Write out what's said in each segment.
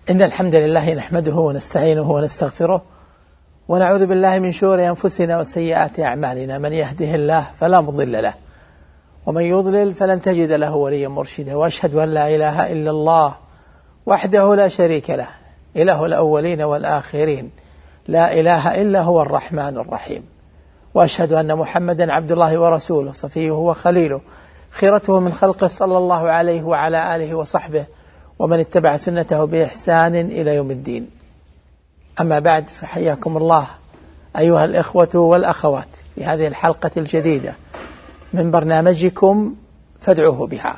إن الحمد لله نحمده ونستعينه ونستغفره ونعوذ بالله من شرور أنفسنا وسيئات أعمالنا. من يهده الله فلا مضل له ومن يضلل فلن تجد له وليا مرشدا. وأشهد أن لا إله إلا الله وحده لا شريك له، إله الأولين والآخرين، لا إله إلا هو الرحمن الرحيم. وأشهد أن محمدا عبد الله ورسوله، صفيه وخليله، خيرته من خلقه صلى الله عليه وعلى آله وصحبه ومن اتبع سنته بإحسان إلى يوم الدين. أما بعد، فحياكم الله أيها الإخوة والأخوات في هذه الحلقة الجديدة من برنامجكم فادعوه بها.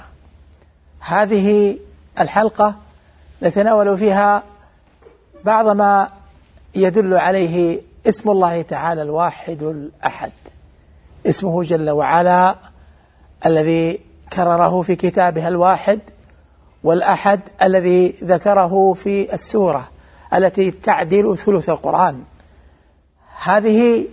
هذه الحلقة نتناول فيها بعض ما يدل عليه اسم الله تعالى الواحد الأحد، اسمه جل وعلا الذي كرره في كتابه الواحد، والأحد الذي ذكره في السورة التي تعدل ثلث القرآن. هذه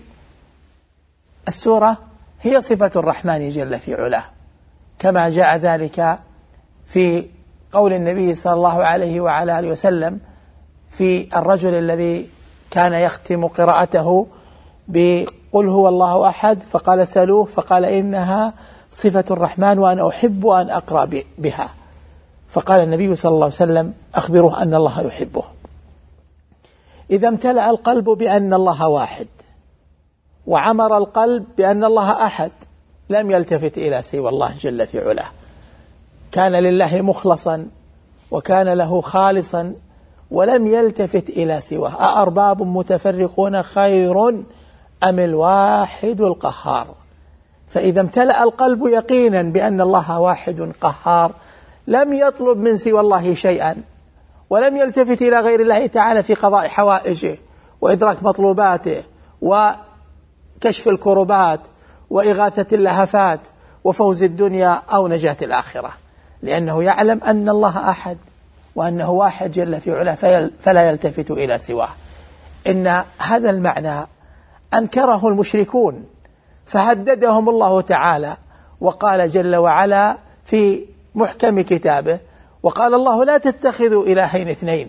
السورة هي صفة الرحمن جل في علاه، كما جاء ذلك في قول النبي صلى الله عليه وعلى آله وسلم في الرجل الذي كان يختم قراءته بقل هو الله أحد، فقال سألوه فقال إنها صفة الرحمن وأنا أحب أن أقرأ بها. فقال النبي صلى الله عليه وسلم أخبره أن الله يحبه. إذا امتلأ القلب بأن الله واحد وعمر القلب بأن الله أحد، لم يلتفت إلى سوى الله جل في علاه، كان لله مخلصا وكان له خالصا ولم يلتفت إلى سواه. أأرباب متفرقون خير أم الواحد القهار؟ فإذا امتلأ القلب يقينا بأن الله واحد قهار، لم يطلب من سوى الله شيئا ولم يلتفت إلى غير الله تعالى في قضاء حوائجه وإدراك مطلوباته وكشف الكربات وإغاثة اللهفات وفوز الدنيا أو نجاة الآخرة، لأنه يعلم أن الله أحد وأنه واحد جل في علاه فلا يلتفت إلى سواه. إن هذا المعنى أنكره المشركون فهددهم الله تعالى وقال جل وعلا في محكم كتابه: وقال الله لا تتخذوا إلهين اثنين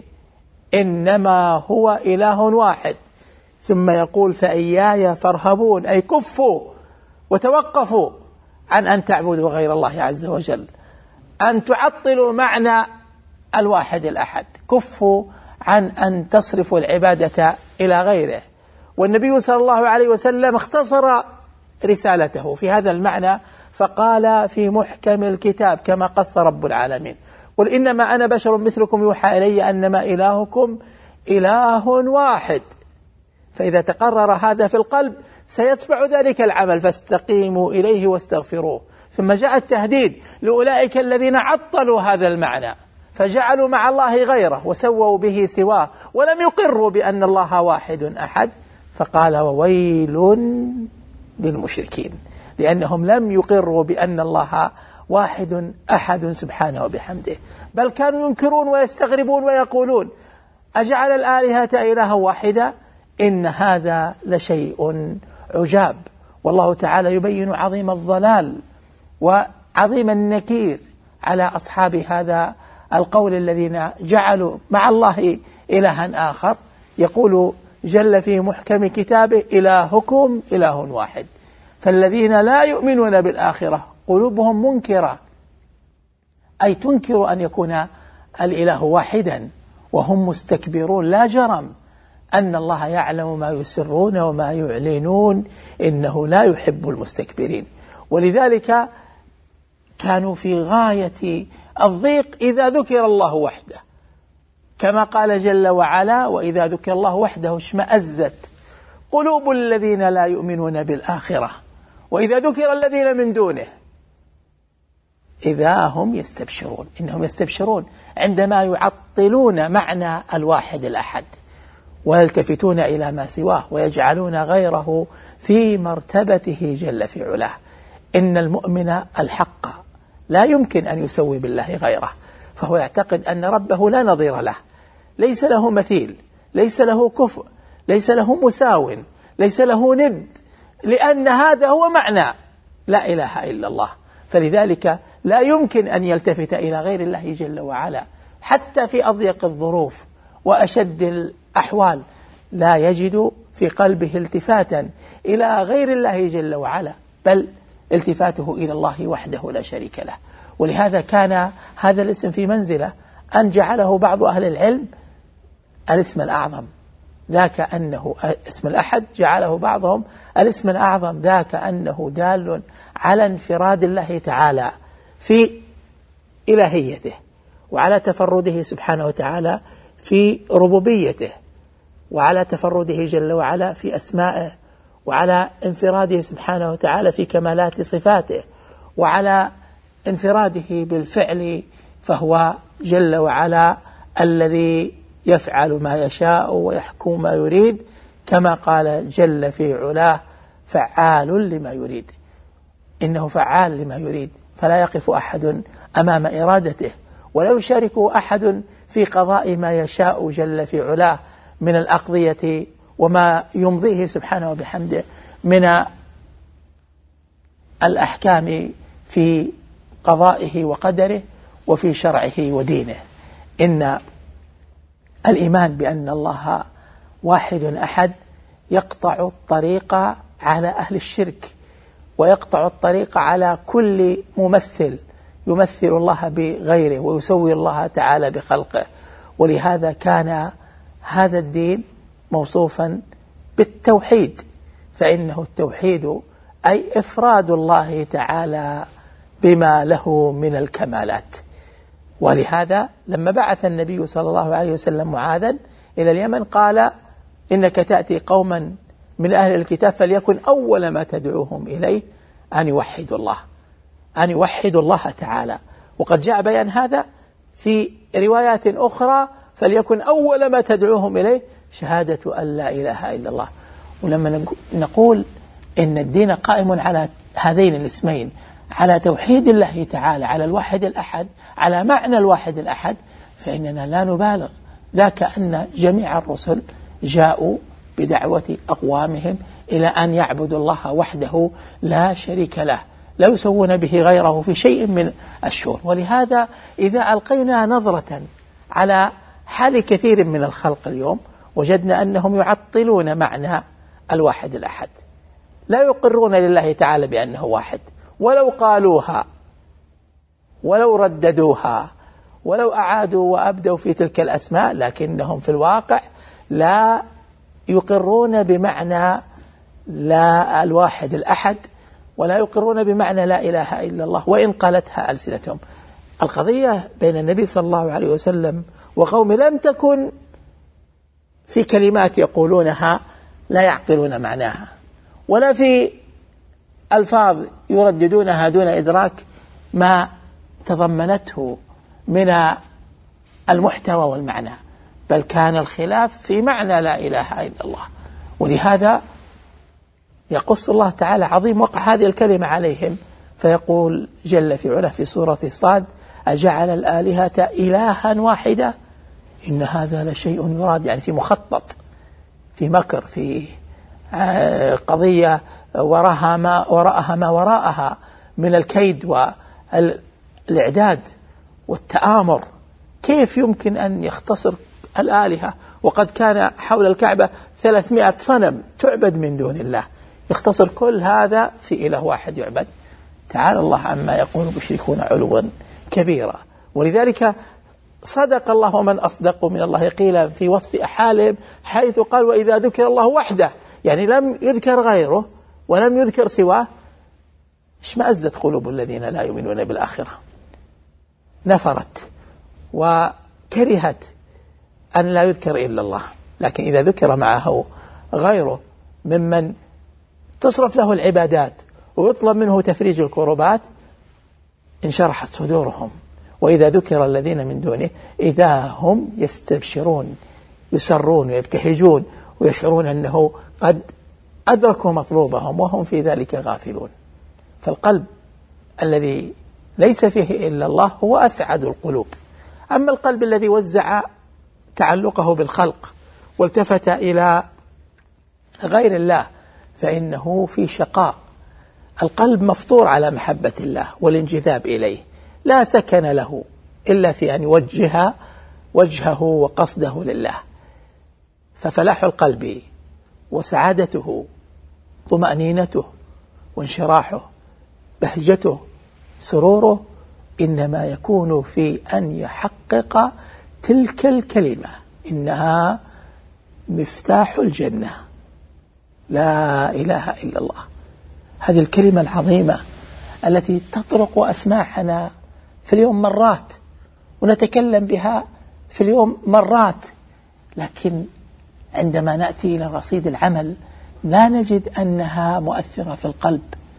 إنما هو إله واحد. ثم يقول: فإياي فارهبون، أي كفوا وتوقفوا عن أن تعبدوا غير الله عز وجل، أن تعطلوا معنى الواحد الأحد، كفوا عن أن تصرفوا العبادة إلى غيره. والنبي صلى الله عليه وسلم اختصر رسالته في هذا المعنى فقال في محكم الكتاب كما قص رب العالمين: قل إنما أنا بشر مثلكم يوحى إلي أنما إلهكم إله واحد. فإذا تقرر هذا في القلب سيتبع ذلك العمل، فاستقيموا إليه واستغفروه. ثم جاء التهديد لأولئك الذين عطلوا هذا المعنى فجعلوا مع الله غيره وسووا به سواه ولم يقروا بأن الله واحد أحد، فقال: وويل للمشركين، لأنهم لم يقروا بأن الله واحد أحد سبحانه وبحمده، بل كانوا ينكرون ويستغربون ويقولون: أجعل الآلهة إلها واحدا إن هذا لشيء عجاب. والله تعالى يبين عظيم الضلال وعظيم النكير على أصحاب هذا القول الذين جعلوا مع الله إلها آخر. يقول جل في محكم كتابه: إلهكم إله واحد. فالذين لا يؤمنون بالآخرة قلوبهم منكرة، أي تنكر أن يكون الإله واحدا، وهم مستكبرون. لا جرم أن الله يعلم ما يسرون وما يعلنون، إنه لا يحب المستكبرين. ولذلك كانوا في غاية الضيق إذا ذكر الله وحده، كما قال جل وعلا: وإذا ذكر الله وحده اشمأزت قلوب الذين لا يؤمنون بالآخرة وإذا ذكر الذين من دونه إذا هم يستبشرون. إنهم يستبشرون عندما يعطلون معنى الواحد الأحد ويلتفتون إلى ما سواه ويجعلون غيره في مرتبته جل في علاه. إن المؤمن الحق لا يمكن أن يسوي بالله غيره، فهو يعتقد أن ربه لا نظير له، ليس له مثيل، ليس له كفء، ليس له مساو، ليس له ند، لأن هذا هو معنى لا إله إلا الله. فلذلك لا يمكن أن يلتفت إلى غير الله جل وعلا حتى في أضيق الظروف وأشد الأحوال لا يجد في قلبه التفاتا إلى غير الله جل وعلا، بل التفاته إلى الله وحده لا شريك له. ولهذا كان هذا الاسم في منزلة أن جعله بعض أهل العلم الاسم الأعظم، ذاك أنه اسم الأحد جعله بعضهم الاسم الأعظم، ذاك أنه دال على انفراد الله تعالى في إلهيته، وعلى تفرده سبحانه وتعالى في ربوبيته، وعلى تفرده جل وعلا في أسمائه، وعلى انفراده سبحانه وتعالى في كمالات صفاته، وعلى انفراده بالفعل، فهو جل وعلا الذي يفعل ما يشاء ويحكم ما يريد، كما قال جل في علاه: فعال لما يريد. إنه فعال لما يريد، فلا يقف أحد أمام إرادته، ولا يشاركه أحد في قضاء ما يشاء جل في علاه من الأقضية وما يمضيه سبحانه وبحمده من الأحكام في قضائه وقدره وفي شرعه ودينه. إن الإيمان بأن الله واحد أحد يقطع الطريق على أهل الشرك، ويقطع الطريق على كل ممثل يمثل الله بغيره ويسوي الله تعالى بخلقه. ولهذا كان هذا الدين موصوفا بالتوحيد، فإنه التوحيد أي إفراد الله تعالى بما له من الكمالات. ولهذا لما بعث النبي صلى الله عليه وسلم معاذا إلى اليمن قال: إنك تأتي قوما من أهل الكتاب فليكن أول ما تدعوهم إليه أن يوحدوا الله، أن يوحدوا الله تعالى. وقد جاء بيان هذا في روايات أخرى: فليكن أول ما تدعوهم إليه شهادة أن لا إله إلا الله. ولما نقول إن الدين قائم على هذين الاسمين، على توحيد الله تعالى، على الواحد الأحد، على معنى الواحد الأحد، فإننا لا نبالغ، ذاك أن جميع الرسل جاءوا بدعوة أقوامهم إلى أن يعبدوا الله وحده لا شريك له، لا يسوون به غيره في شيء من الشؤون. ولهذا إذا ألقينا نظرة على حال كثير من الخلق اليوم وجدنا أنهم يعطلون معنى الواحد الأحد، لا يقرون لله تعالى بأنه واحد، ولو قالوها ولو رددوها ولو أعادوا وأبدوا في تلك الأسماء، لكنهم في الواقع لا يقرون بمعنى لا الواحد الأحد، ولا يقرون بمعنى لا إله إلا الله، وإن قالتها ألسنتهم. القضية بين النبي صلى الله عليه وسلم وقوم لم تكن في كلمات يقولونها لا يعقلون معناها، ولا في ألفاظ يرددونها دون إدراك ما تضمنته من المحتوى والمعنى، بل كان الخلاف في معنى لا إله إلا الله. ولهذا يقص الله تعالى عظيم وقع هذه الكلمة عليهم، فيقول جل في علاه في سورة صاد: أجعل الآلهة إلها واحدة إن هذا لشيء يراد. يعني في مخطط، في مكر، في قضية وراءها ما وراءها من الكيد والإعداد والتآمر. كيف يمكن أن يختصر الآلهة وقد كان حول الكعبة 300 صنم تعبد من دون الله، يختصر كل هذا في إله واحد يعبد؟ تعالى الله عما يقول المشركون علوا كبيرا. ولذلك صدق الله ومن أصدق من الله قيلا في وصف أحالهم، حيث قال: وإذا ذكر الله وحده، يعني لم يذكر غيره ولم يذكر سواه، اشمأزت قلوب الذين لا يؤمنون بالآخرة، نفرت وكرهت أن لا يذكر إلا الله. لكن إذا ذكر معه غيره ممن تصرف له العبادات ويطلب منه تفريج الكربات انشرحت صدورهم. وإذا ذكر الذين من دونه إذا هم يستبشرون، يسرون ويبتهجون ويشعرون أنه قد أدركوا مطلوبهم وهم في ذلك غافلون. فالقلب الذي ليس فيه إلا الله هو أسعد القلوب. أما القلب الذي وزع تعلقه بالخلق والتفت إلى غير الله فإنه في شقاء. القلب مفطور على محبة الله والانجذاب إليه، لا سكن له إلا في أن يوجه وجهه وقصده لله، ففلاح القلب وسعادته طمأنينته وانشراحه بهجته سروره إنما يكون في أن يحقق تلك الكلمة، إنها مفتاح الجنة، لا إله إلا الله. هذه الكلمة العظيمة التي تطرق أسماعنا في اليوم مرات ونتكلم بها في اليوم مرات، لكن عندما نأتي إلى رصيد العمل لا نجد أنها مؤثرة في القلب.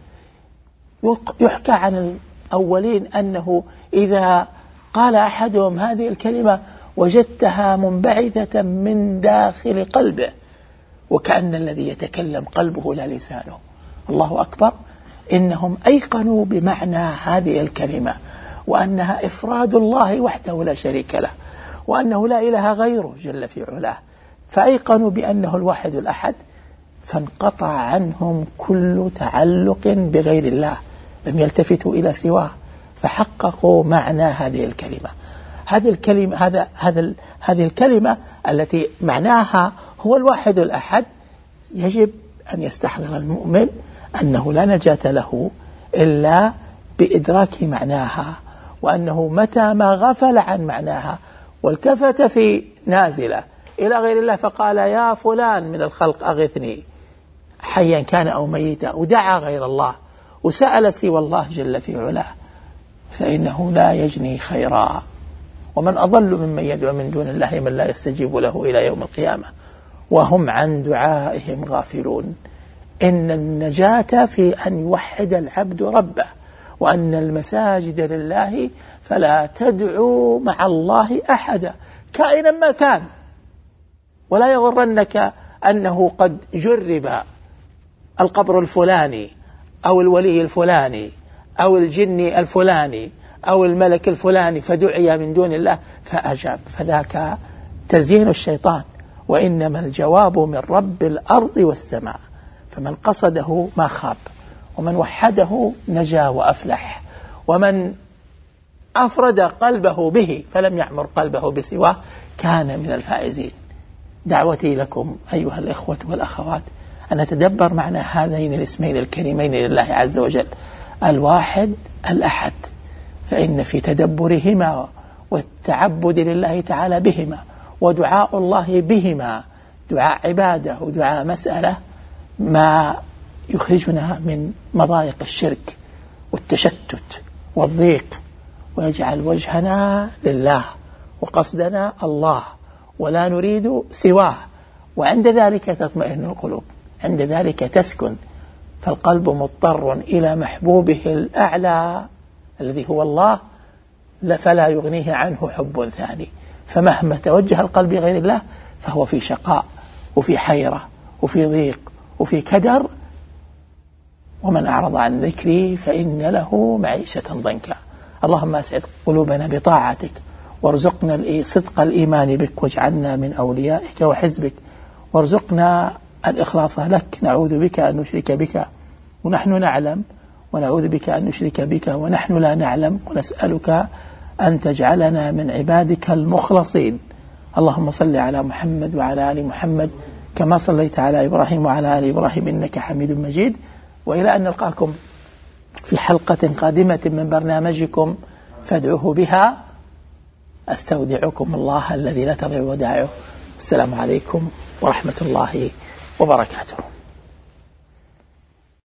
يحكى عن الأولين أنه إذا قال أحدهم هذه الكلمة وجدتها منبعثة من داخل قلبه، وكأن الذي يتكلم قلبه لا لسانه. الله أكبر. إنهم أيقنوا بمعنى هذه الكلمة، وأنها إفراد الله وحده لا شريك له، وأنه لا إله غيره جل في علاه، فأيقنوا بأنه الواحد الأحد، فانقطع عنهم كل تعلق بغير الله، لم يلتفتوا إلى سواه، فحققوا معنى هذه الكلمة. هذه الكلمة التي معناها هو الواحد الأحد، يجب أن يستحضر المؤمن أنه لا نجاة له إلا بإدراك معناها، وأنه متى ما غفل عن معناها والتفت في نازلة إلى غير الله فقال يا فلان من الخلق أغثني، حيا كان أو ميتا، ودعا غير الله وسأل سوى الله جل في علاه، فإنه لا يجني خيرا. ومن أضل ممن يدعو من دون الله من لا يستجيب له إلى يوم القيامة وهم عن دعائهم غافلون. إن النجاة في أن يوحد العبد ربه، وأن المساجد لله فلا تدعو مع الله أحدا كائنا ما كان. ولا يغرنك أنه قد جرب القبر الفلاني أو الولي الفلاني أو الجن الفلاني أو الملك الفلاني فدعي من دون الله فأجاب، فذاك تزيين الشيطان، وإنما الجواب من رب الأرض والسماء. فمن قصده ما خاب، ومن وحده نجا وأفلح، ومن أفرد قلبه به فلم يعمر قلبه بسواه كان من الفائزين. دعوتي لكم أيها الإخوة والأخوات أن نتدبر معنى هذين الاسمين الكريمين لله عز وجل، الواحد الأحد، فإن في تدبرهما والتعبد لله تعالى بهما ودعاء الله بهما، دعاء عبادة ودعاء مسألة، ما يخرجنا من مضايق الشرك والتشتت والضيق، ويجعل وجهنا لله وقصدنا الله ولا نريد سواه. وعند ذلك تطمئن القلوب، عند ذلك تسكن، فالقلب مضطر إلى محبوبه الأعلى الذي هو الله، فلا يغنيه عنه حب ثاني. فمهما توجه القلب غير الله فهو في شقاء وفي حيرة وفي ضيق وفي كدر. ومن أعرض عن ذكري فإن له معيشة ضنكا. اللهم أسعد قلوبنا بطاعتك، وارزقنا صدق الإيمان بك، واجعلنا من أوليائك وحزبك، وارزقنا الإخلاص لك. نعوذ بك أن نشرك بك ونحن نعلم، ونعوذ بك أن نشرك بك ونحن لا نعلم، ونسألك أن تجعلنا من عبادك المخلصين. اللهم صل على محمد وعلى آل محمد كما صليت على إبراهيم وعلى آل إبراهيم إنك حميد مجيد. وإلى أن نلقاكم في حلقة قادمة من برنامجكم فادعوه بها، أستودعكم الله الذي لا تضيع ودائعه. السلام عليكم ورحمة الله وبركاته.